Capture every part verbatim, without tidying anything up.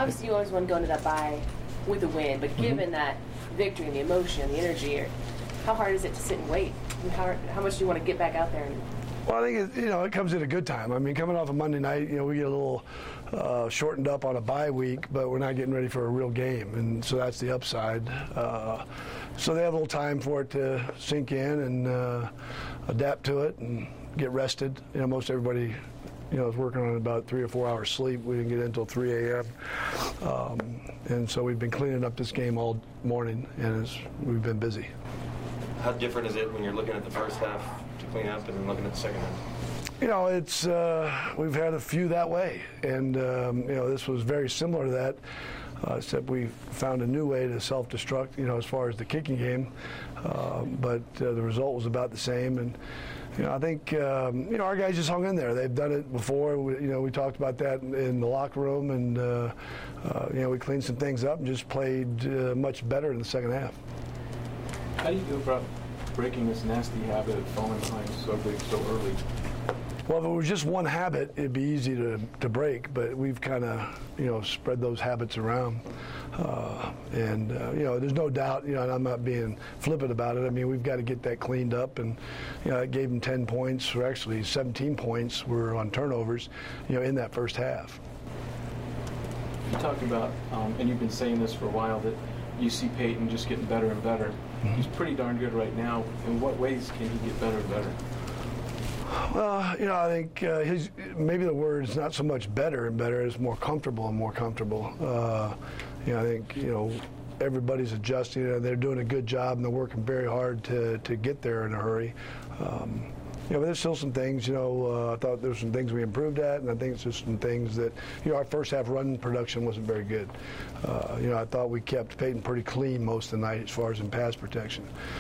Obviously, you always want to go into that bye with a win, but given mm-hmm. that victory and the emotion, the energy, how hard is it to sit and wait? And how, how much do you want to get back out there? And well, I think it, you know it comes at a good time. I mean, coming off a Monday night, you know, we get a little uh, shortened up on a bye week, but we're not getting ready for a real game, and so that's the upside. Uh, so they have a little time for it to sink in and uh, adapt to it and get rested. You know, most everybody, you know, is working on about three or four hours sleep. We didn't get in until three a m Um, and so we've been cleaning up this game all morning, and it's, we've been busy. How different is it when you're looking at the first half to clean up and then looking at the second half? You know, it's uh, we've had a few that way, and um, you know, this was very similar to that, uh, except we found a new way to self-destruct. You know, as far as the kicking game, uh, but uh, the result was about the same. And you know, I think um, you know our guys just hung in there. They've done it before. We, you know, we talked about that in, in the locker room, and uh, uh, you know, we cleaned some things up and just played uh, much better in the second half. How do you go about breaking this nasty habit of falling behind so big so early? Well, if it was just one habit, it'd be easy to, to break, but we've kind of, you know, spread those habits around. Uh, and, uh, you know, there's no doubt, you know, and I'm not being flippant about it. I mean, we've got to get that cleaned up, and, you know, it gave them ten points, or actually seventeen points were on turnovers, you know, in that first half. You talked about, um, and you've been saying this for a while, that you see Peyton just getting better and better. Mm-hmm. He's pretty darn good right now. In what ways can he get better and better? Well, you know, I think uh, his maybe the word is not so much better and better, it's more comfortable and more comfortable. Uh, you know, I think, you know, everybody's adjusting and they're doing a good job and they're working very hard to, to get there in a hurry. Um, You know, but there's still some things, you know, uh, I thought there were some things we improved at, and I think it's just some things that, you know, our first half run production wasn't very good. Uh, you know, I thought we kept Peyton pretty clean most of the night as far as in pass protection.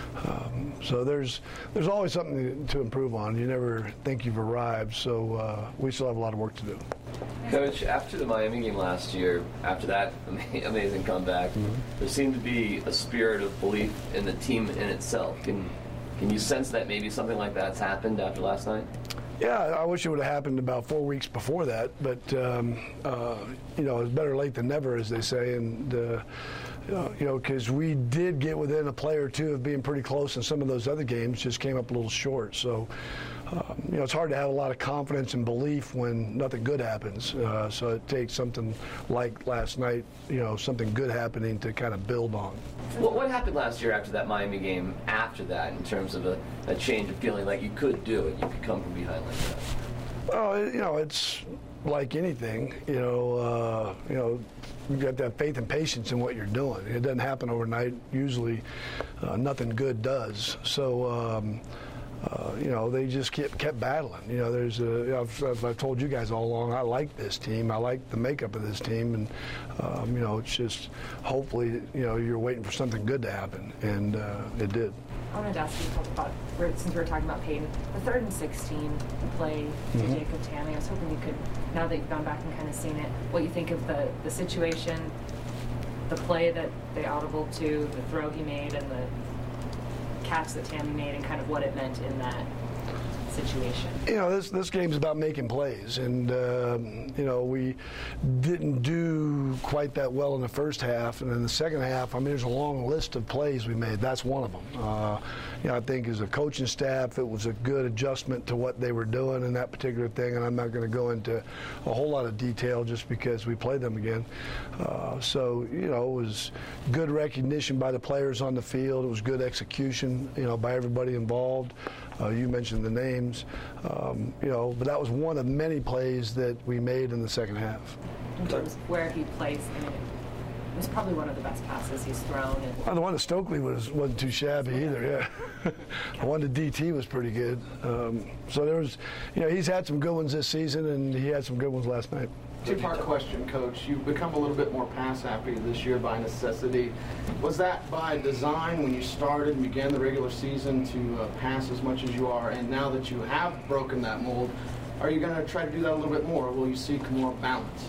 Um, so there's there's always something to improve on. You never think you've arrived, so uh, we still have a lot of work to do. Coach, after the Miami game last year, after that amazing comeback, mm-hmm. there seemed to be a spirit of belief in the team in itself. Can Can you sense that maybe something like that's happened after last night? Yeah, I wish it would have happened about four weeks before that, but um, uh, you know, it's better late than never, as they say, and uh, you know, because we did get within a play or two of being pretty close, and some of those other games just came up a little short. So, um, you know, it's hard to have a lot of confidence and belief when nothing good happens. Uh, so it takes something like last night, you know, something good happening to kind of build on. What, what happened last year after that Miami game, after that, in terms of a, a change of feeling like you could do it, you could come from behind like that? Well, you know, it's like anything, you know, uh, you know, you've got that faith and patience in what you're doing. It doesn't happen overnight. Usually uh, nothing good does. So, um, uh, you know, they just kept, kept battling. You know, there's a, you know, I've, I've told you guys all along, I like this team. I like the makeup of this team. And, um, you know, it's just hopefully, you know, you're waiting for something good to happen. And uh, it did. I wanted to ask you about, since we were talking about Peyton, the third and sixteen play to mm-hmm. Jacob Tamme. I was hoping you could, now that you've gone back and kind of seen it, what you think of the, the situation, the play that they audibled to, the throw he made, and the catch that Tamme made, and kind of what it meant in that situation. You know, this this game's about making plays, and uh, you know, we didn't do quite that well in the first half, and in the second half, I mean, there's a long list of plays we made. That's one of them. Uh, you know, I think as a coaching staff, it was a good adjustment to what they were doing in that particular thing, and I'm not going to go into a whole lot of detail just because we played them again. Uh, so, you know, it was good recognition by the players on the field. It was good execution, you know, by everybody involved. Uh, you mentioned the names, um, you know, but that was one of many plays that we made in the second half. In terms of where he plays, I mean, it was probably one of the best passes he's thrown. And well, the one to Stokely was, wasn't too shabby either, yeah. The one to D T was pretty good. Um, so there was, you know, he's had some good ones this season, and he had some good ones last night. Two-part question, Coach. You've become a little bit more pass-happy this year by necessity. Was that by design when you started and began the regular season to uh, pass as much as you are? And now that you have broken that mold, are you going to try to do that a little bit more, or will you seek more balance?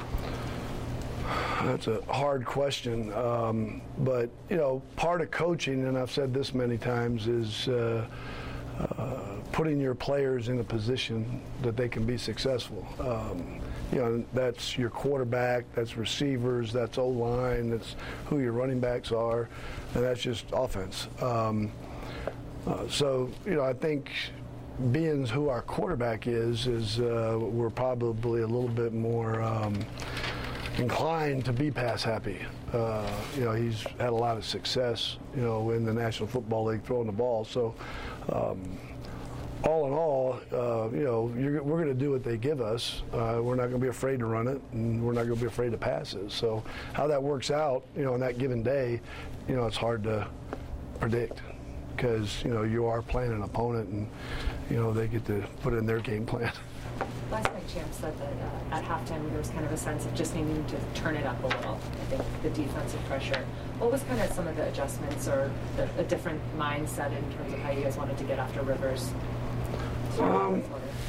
That's a hard question. Um, but, you know, part of coaching, and I've said this many times, is uh, uh, putting your players in a position that they can be successful. Um, you know, that's your quarterback, that's receivers, that's O-line, that's who your running backs are, and that's just offense. Um, uh, so, you know, I think being who our quarterback is, is uh, we're probably a little bit more um, inclined to be pass happy. Uh, you know, he's had a lot of success, you know, in the National Football League throwing the ball. So, um, all in all, uh, you know, you're, we're going to do what they give us. Uh, we're not going to be afraid to run it, and we're not going to be afraid to pass it. So, how that works out, you know, on that given day, you know, it's hard to predict because, you know, you are playing an opponent, and, you know, they get to put in their game plan. Last night, Champ said that uh, at halftime there was kind of a sense of just needing to turn it up a little. I think the defensive pressure. What was kind of some of the adjustments or the, a different mindset in terms of how you guys wanted to get after Rivers? Um,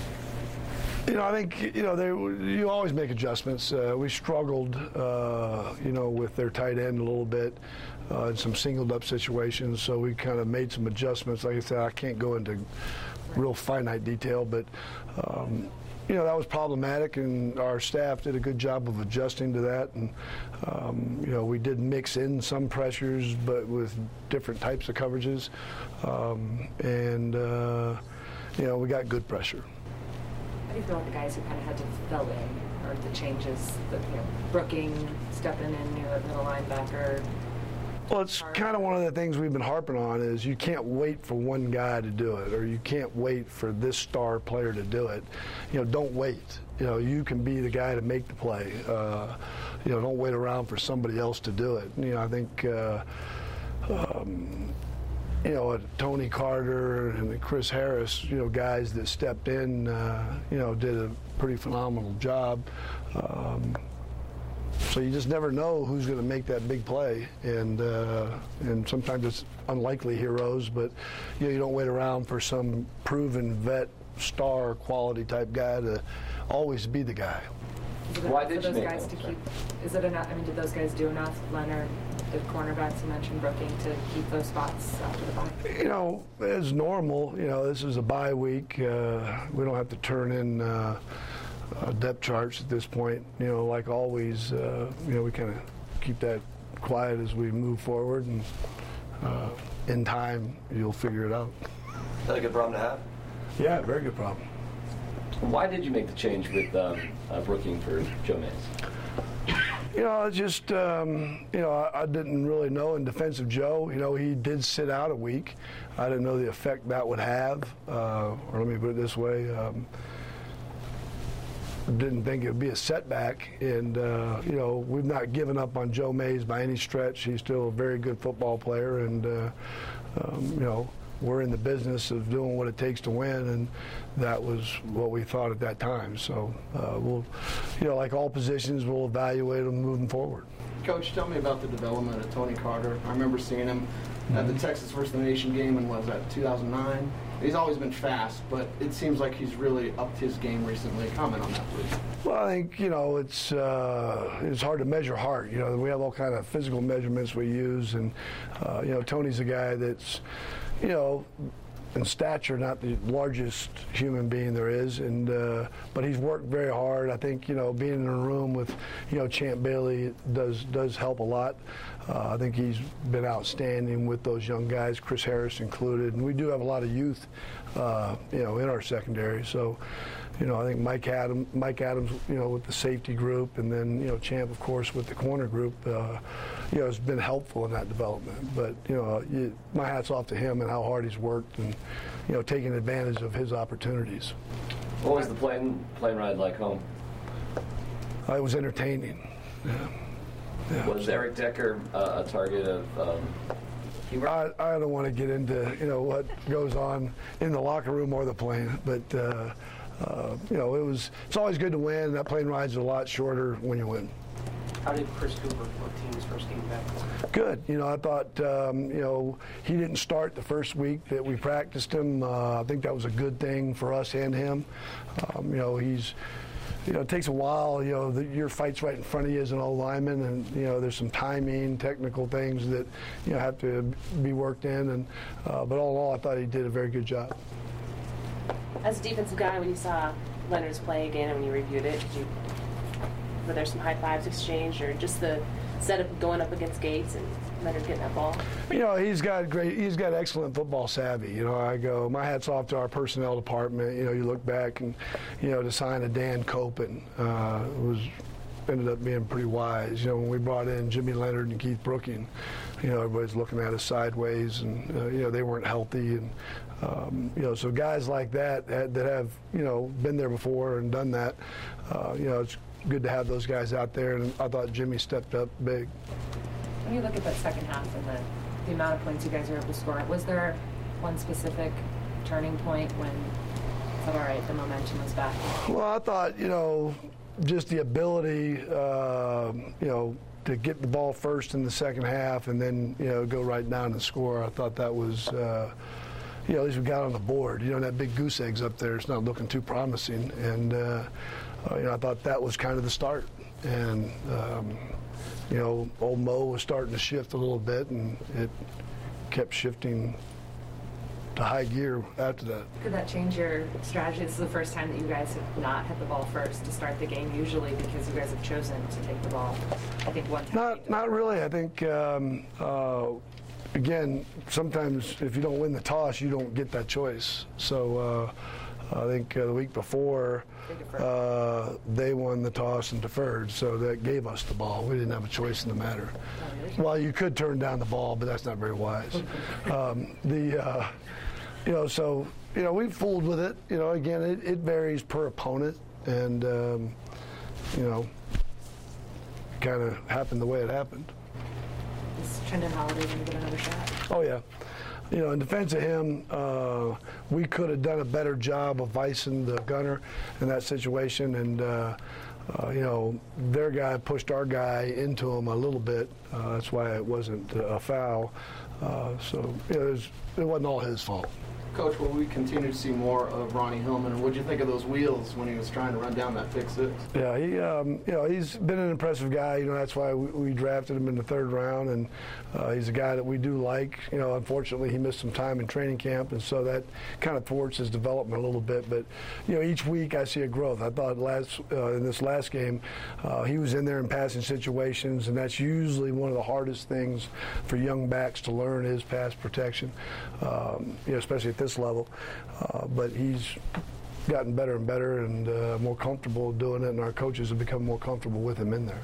you know, I think, you know, they, you always make adjustments. Uh, we struggled, uh, you know, with their tight end a little bit uh, in some singled up situations, so we kind of made some adjustments. Like I said, I can't go into real finite detail, but um, you know, that was problematic, and our staff did a good job of adjusting to that. And um, you know, we did mix in some pressures, but with different types of coverages, um, and uh, you know, we got good pressure. How do you feel about the guys who kind of had to fill in, or the changes, the, you know, Brooking stepping in near the middle linebacker? Well, it's kind of one of the things we've been harping on is you can't wait for one guy to do it, or you can't wait for this star player to do it. You know, don't wait. You know, you can be the guy to make the play. Uh, you know, don't wait around for somebody else to do it. You know, I think, uh, um, you know, Tony Carter and Chris Harris, you know, guys that stepped in, uh, you know, did a pretty phenomenal job. Um, So you just never know who's going to make that big play, and uh, and sometimes it's unlikely heroes, but you know, you don't wait around for some proven vet star quality type guy to always be the guy. Why did for you those make guys them? to keep? Is it enough? I mean, did those guys do enough? Leonard, the cornerbacks, you mentioned Brooking, to keep those spots after the bye. You know, as normal, you know, this is a bye week. Uh, we don't have to turn in Uh, Uh, depth charts at this point. You know, like always, uh, you know, we kind of keep that quiet as we move forward, and uh, in time, you'll figure it out. Is that a good problem to have? Yeah, very good problem. Why did you make the change with um, uh, Brooking for Joe Mays? You know, it's just, um, you know, I, I didn't really know in defense of Joe. You know, he did sit out a week. I didn't know the effect that would have, uh, or let me put it this way. Um, didn't think it would be a setback, and uh, you know, we've not given up on Joe Mays by any stretch. He's still a very good football player, and uh, um, you know, we're in the business of doing what it takes to win, and that was what we thought at that time. So uh, we'll, you know, like all positions, we'll evaluate them moving forward. Coach, tell me about the development of Tony Carter. I remember seeing him at the Texas versus the Nation game in, what was that, two thousand nine? He's always been fast, but it seems like he's really upped his game recently. Comment on that, please. Well, I think, you know, it's uh, it's hard to measure heart. You know, we have all kind of physical measurements we use, and uh, you know, Tony's a guy that's, you know, in stature, not the largest human being there is, and uh, but he's worked very hard. I think, you know, being in a room with, you know, Champ Bailey does does help a lot. Uh, I think he's been outstanding with those young guys, Chris Harris included, and we do have a lot of youth, uh, you know, in our secondary. So, you know, I think Mike Adams, Mike Adams, you know, with the safety group, and then, you know, Champ, of course, with the corner group, uh, you know, has been helpful in that development. But, you know, you, my hat's off to him and how hard he's worked, and, you know, taking advantage of his opportunities. What was the plane plane ride like home? Uh, it was entertaining. Yeah. Yeah. Was Eric Decker uh, a target of? Um, I, I don't want to get into, you know, what goes on in the locker room or the plane, but uh, uh, you know, it was. It's always good to win. That plane ride's a lot shorter when you win. How did Chris Cooper look team's first game back? Good. You know, I thought, um, you know, he didn't start the first week that we practiced him. Uh, I think that was a good thing for us and him. Um, you know, he's you know, it takes a while. You know, the, your fight's right in front of you as an old lineman, and you know, there's some timing, technical things that you know have to be worked in. And uh, but all in all, I thought he did a very good job. As a defensive guy, when you saw Leonard's play again and when you reviewed it, did you, were there some high fives exchanged, or just the setup going up against Gates and Leonard getting that ball? You know, he's got great, he's got excellent football savvy. You know, I go, my hat's off to our personnel department. You know, you look back and, you know, to sign a Dan Copen uh, was, ended up being pretty wise. You know, when we brought in Jimmy Leonard and Keith Brooking, you know, everybody's looking at us sideways, and, uh, you know, they weren't healthy. And, um, you know, so guys like that, that that have, you know, been there before and done that, uh, you know, it's good to have those guys out there. And I thought Jimmy stepped up big. When you look at that second half and the, the amount of points you guys were able to score, was there one specific turning point when you thought, all right, the momentum was back? Well, I thought, you know, just the ability, uh, you know, to get the ball first in the second half and then, you know, go right down and score. I thought that was, uh, you know, at least we got on the board. You know, that big goose egg's up there, it's not looking too promising. And, uh, uh, you know, I thought that was kind of the start. And, um, you know, old Mo was starting to shift a little bit, and it kept shifting to high gear after that. Could that change your strategy? This is the first time that you guys have not hit the ball first to start the game, usually because you guys have chosen to take the ball, I think, one time. Not, not really. I think, um, uh, again, sometimes if you don't win the toss, you don't get that choice. So uh, I think uh, the week before, uh, they won the toss and deferred, so that gave us the ball. We didn't have a choice in the matter. Well, you could turn down the ball, but that's not very wise. Um, the, uh, you know, so, you know, we fooled with it. You know, again, it, it varies per opponent, and, um, you know, kind of happened the way it happened. Is Trendon Holiday going to get another shot? Oh, yeah. You know, in defense of him, uh, we could have done a better job of icing the gunner in that situation. And, uh, uh, you know, their guy pushed our guy into him a little bit. Uh, that's why it wasn't a foul. Uh, so, you know, it, was, it wasn't all his fault. Coach, will we continue to see more of Ronnie Hillman? And what did you think of those wheels when he was trying to run down that pick six? Yeah, he, um, you know, he's been an impressive guy. You know, that's why we, we drafted him in the third round, and uh, he's a guy that we do like. You know, unfortunately, he missed some time in training camp, and so that kind of thwarts his development a little bit. But you know, each week I see a growth. I thought last uh, in this last game, uh, he was in there in passing situations, and that's usually one of the hardest things for young backs to learn is pass protection. Um, you know, especially at this level, uh, but he's gotten better and better and uh, more comfortable doing it, and our coaches have become more comfortable with him in there.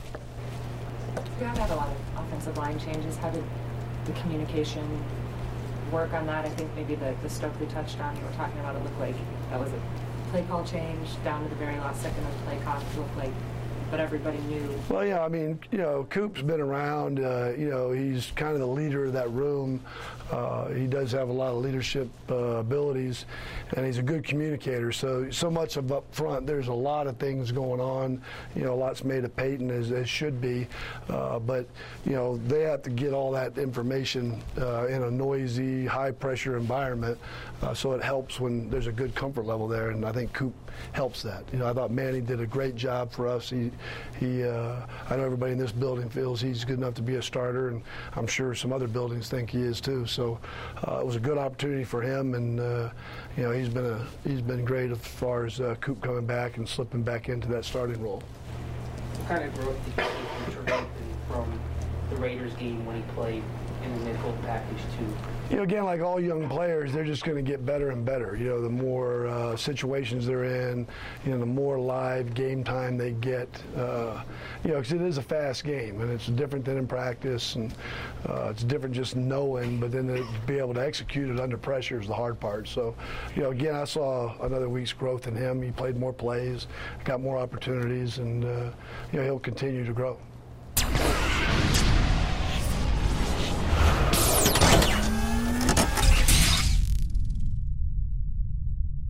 You have had a lot of offensive line changes. How did the communication work on that? I think maybe the, the Stokely touchdown you were talking about, it looked like that was a play call change down to the very last second of the play clock. It looked like, but everybody knew. Well, yeah, I mean, you know, Coop's been around. Uh, you know, he's kind of the leader of that room. Uh, he does have a lot of leadership uh, abilities, and he's a good communicator. So, so much of up front, there's a lot of things going on. You know, lots made of Peyton, as, as should be. Uh, but, you know, they have to get all that information uh, in a noisy, high-pressure environment. Uh, so it helps when there's a good comfort level there, and I think Coop helps that. You know, I thought Manny did a great job for us. He, he. Uh, I know everybody in this building feels he's good enough to be a starter, and I'm sure some other buildings think he is too. So uh, it was a good opportunity for him, and uh, you know, he's been a he's been great as far as uh, Coop coming back and slipping back into that starting role. What kind of growth did you see from Trendon from the Raiders game when he played in the nickel package too? You know, again, like all young players, they're just going to get better and better. You know, the more uh, situations they're in, you know, the more live game time they get. Uh, you know, because it is a fast game, and it's different than in practice, and uh, it's different just knowing, but then to be able to execute it under pressure is the hard part. So, you know, again, I saw another week's growth in him. He played more plays, got more opportunities, and, uh, you know, he'll continue to grow.